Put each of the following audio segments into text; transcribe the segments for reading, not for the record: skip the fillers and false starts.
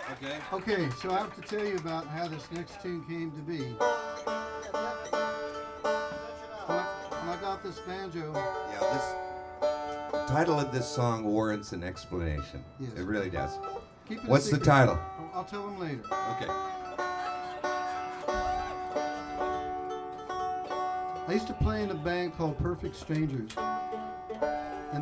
Okay. Okay, so I have to tell you about how this next tune came to be. When I got this banjo, Yeah, the title of this song warrants an explanation. Yes. It really does. keep it a What's the secret. title? I'll tell them later. Okay. I used to play in a band called Perfect Strangers, and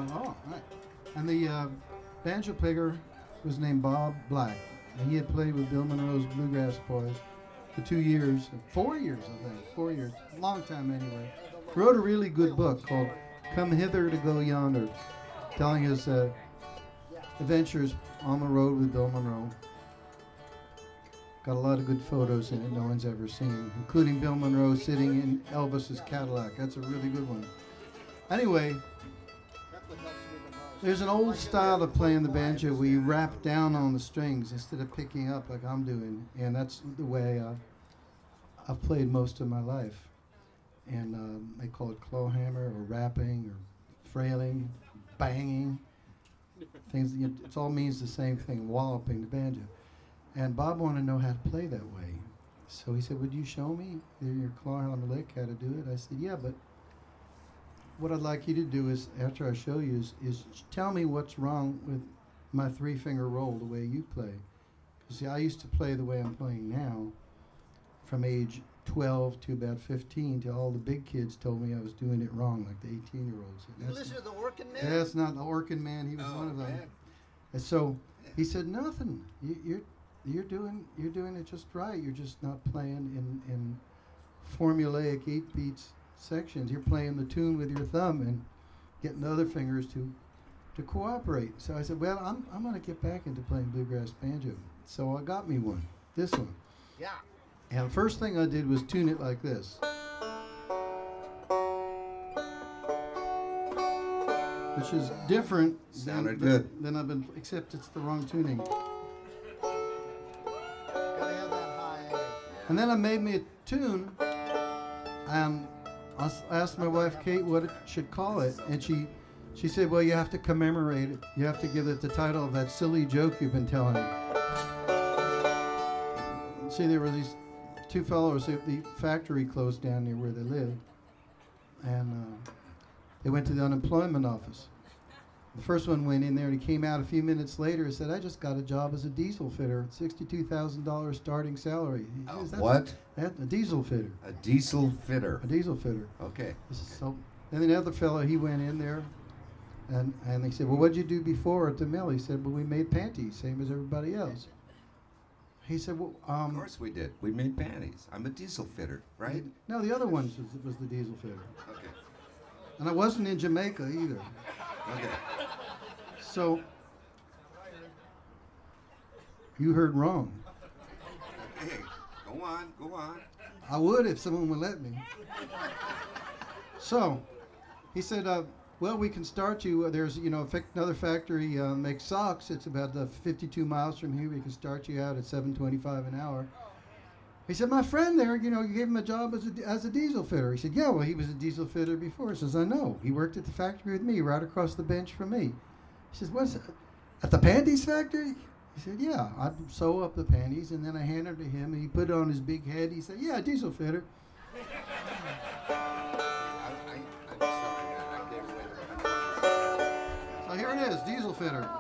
the banjo player was named Bob Black, and he had played with Bill Monroe's Bluegrass Boys for 2 years, 4 years, I think, 4 years, a long time anyway. Wrote a really good book called "Come Hither to Go Yonder," telling his adventures on the road with Bill Monroe. Got a lot of good photos in it no one's ever seen, including Bill Monroe sitting in Elvis's Cadillac. That's a really good one. Anyway, there's an old style of playing the banjo where you rap down on the strings instead of picking up like I'm doing, and that's the way I've played most of my life. And they call it clawhammer or rapping or frailing, banging. Things. It all means the same thing, walloping the banjo. And Bob wanted to know how to play that way. So he said, would you show me your clawhammer lick, how to do it? I said, yeah, but what I'd like you to do is, after I show you, is tell me what's wrong with my three-finger roll, the way you play. Because, see, I used to play the way I'm playing now from age 12 to about 15 till all the big kids told me I was doing it wrong, like the 18-year-olds. You listen to the Working Man? That's not the Orkin Man. He was one of them. Man. And so he said, nothing. You're doing it just right. You're just not playing in formulaic 8-beat sections. You're playing the tune with your thumb and getting the other fingers to cooperate. So I said, well, I'm going to get back into playing bluegrass banjo. So I got me one, this one. Yeah. And the first thing I did was tune it like this. Which is different Sounded good. than I've been, except it's the wrong tuning. Gotta have that high. And then I made me a tune, and I asked my wife Kate what it should call it, and she said, well, you have to commemorate it. You have to give it the title of that silly joke you've been telling me. See, there were these two fellows, the factory closed down near where they lived, and they went to the unemployment office. The first one went in there, and he came out a few minutes later and said, I just got a job as a diesel fitter, $62,000 starting salary. He says, What? A diesel fitter. A diesel fitter. A diesel fitter. Okay. So, and the other fellow, he went in there, and they said, well, what'd you do before at the mill? He said, well, we made panties, same as everybody else. He said, well, Of course we did. We made panties. I'm a diesel fitter, right? No, the other one was the diesel fitter. Okay. And I wasn't in Jamaica either. Okay. So, you heard wrong. Okay. Go on. Go on. I would if someone would let me. So, he said, well, we can start you. There's, another factory makes socks. It's about 52 miles from here. We can start you out at $7.25 an hour. He said, my friend there, you gave him a job as a diesel fitter. He said, yeah, well, he was a diesel fitter before. He says, I know. He worked at the factory with me, right across the bench from me. He says, what's it? At the panties factory? He said, yeah, I'd sew up the panties, and then I handed them to him, and he put it on his big head. He said, yeah, diesel fitter. So here it is, diesel fitter.